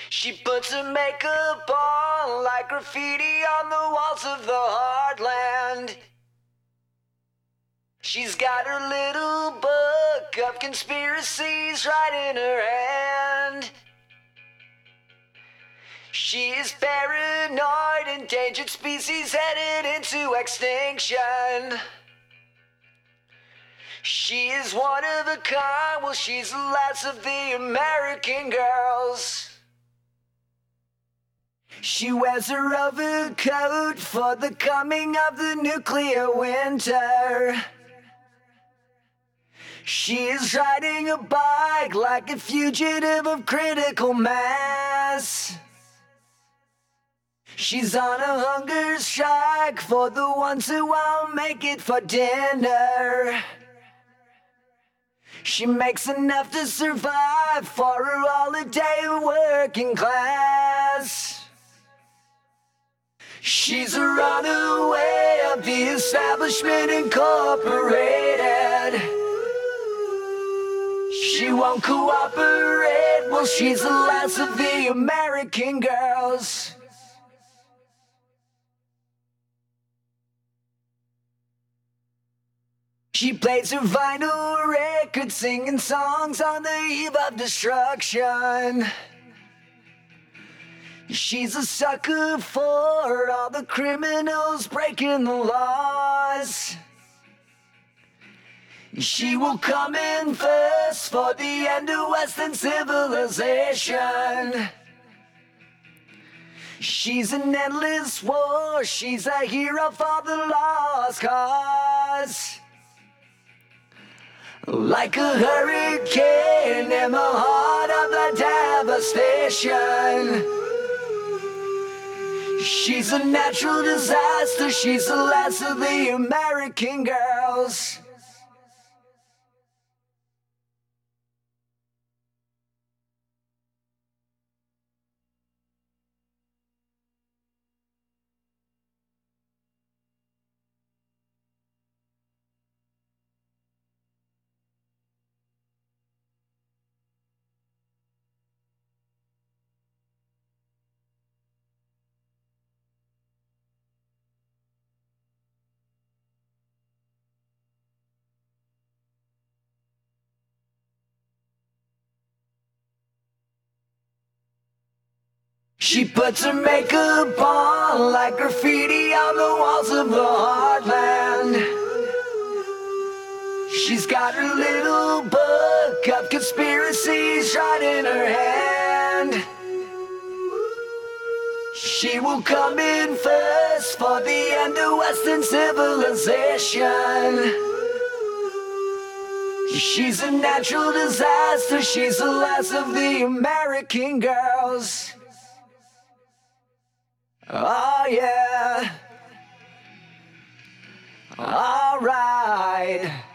She puts her makeup on like graffiti on the walls of the heartland. She's got her little book of conspiracies right in her hand. She is paranoid, endangered species headed into extinction. She is one of a kind, well, she's the last of the American girls. She wears her overcoat for the coming of the nuclear winter. She is riding a bike like a fugitive of critical mass. She's on a hunger strike for the ones who won't make it for dinner. She makes enough to survive for her holiday working class. She's a runaway of the establishment incorporated. She won't cooperate, well, she's the last of the American girls. She plays her vinyl record, singing songs on the eve of destruction. She's a sucker for all the criminals breaking the laws. She will come in first for the end of Western civilization. She's an endless war, she's a hero for the lost cause. Like a hurricane in the heart of the devastation. She's a natural disaster, she's the last of the American girls. She puts her makeup on like graffiti on the walls of the heartland. She's got her little book of conspiracies right in her hand. She will come in first for the end of Western civilization. She's a natural disaster, she's the last of the American girls. Oh yeah. All right.